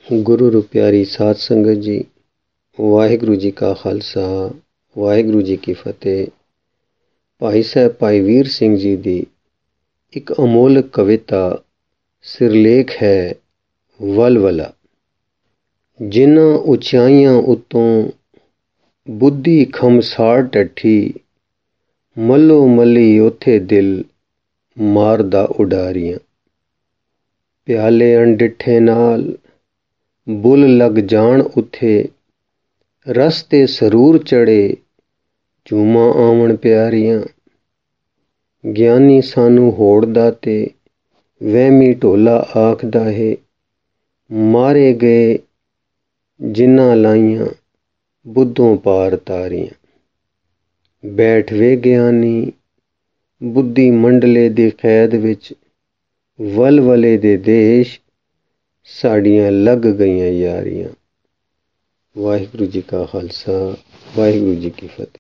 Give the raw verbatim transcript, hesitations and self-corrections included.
ਗੁਰੂ ਰੂ ਪਿਆਰੀ ਸਾਧ ਸੰਗਤ ਜੀ, ਵਾਹਿਗੁਰੂ ਜੀ ਕਾ ਖਾਲਸਾ, ਵਾਹਿਗੁਰੂ ਜੀ ਕੀ ਫਤਿਹ। ਭਾਈ ਸਾਹਿਬ ਭਾਈ ਵੀਰ ਸਿੰਘ ਜੀ ਦੀ ਇੱਕ ਅਮੋਲਕ ਕਵਿਤਾ ਸਿਰਲੇਖ ਹੈ ਵਲਵਲਾ। ਜਿਨ੍ਹਾਂ ਉਚਾਈਆਂ ਉੱਤੋਂ ਬੁੱਧੀ ਖਮਸਾੜ ਡੱਠੀ, ਮੱਲੋ ਮੱਲੀ ਉੱਥੇ ਦਿਲ ਮਾਰਦਾ ਉਡਾਰੀਆਂ। ਪਿਆਲੇ ਅਣਡਿੱਠੇ ਨਾਲ ਬੁੱਲ ਲੱਗ ਜਾਣ ਉੱਥੇ, ਰਸ ਤੇ ਸਰੂਰ ਚੜ੍ਹੇ ਝੂਮਾਂ ਆਵਣ ਪਿਆਰੀਆਂ। ਗਿਆਨੀ ਸਾਨੂੰ ਹੋੜਦਾ ਤੇ ਵਹਿਮੀ ਢੋਲਾ ਆਖਦਾ ਹੈ, ਮਾਰੇ ਗਏ ਜਿਨ੍ਹਾਂ ਲਾਈਆਂ ਬੁੱਧੋਂ ਪਾਰ ਤਾਰੀਆਂ। ਬੈਠ ਵੇ ਗਿਆਨੀ ਬੁੱਧੀ ਮੰਡਲੇ ਦੀ ਕੈਦ ਵਿੱਚ, ਵਲਵਲੇ ਦੇ ਦੇਸ਼ ਸਾਡੀਆਂ ਲੱਗ ਗਈਆਂ ਯਾਰੀਆਂ। ਵਾਹਿਗੁਰੂ ਜੀ ਕਾ ਖਾਲਸਾ, ਵਾਹਿਗੁਰੂ ਜੀ ਕੀ ਫਤਿਹ।